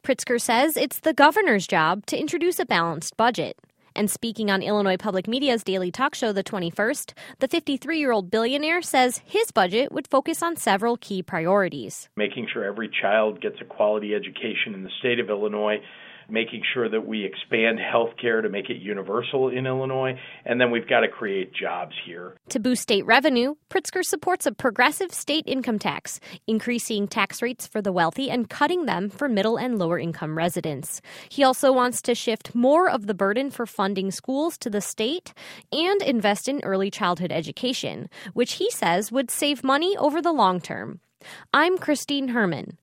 Pritzker says it's the governor's job to introduce a balanced budget. And speaking on Illinois Public Media's daily talk show the 21st, the 53-year-old billionaire says his budget would focus on several key priorities. Making sure every child gets a quality education in the state of Illinois, making sure that we expand health care to make it universal in Illinois, and then we've got to create jobs here. To boost state revenue, Pritzker supports a progressive state income tax, increasing tax rates for the wealthy and cutting them for middle and lower income residents. He also wants to shift more of the burden for funding schools to the state and invest in early childhood education, which he says would save money over the long term. I'm Christine Herman.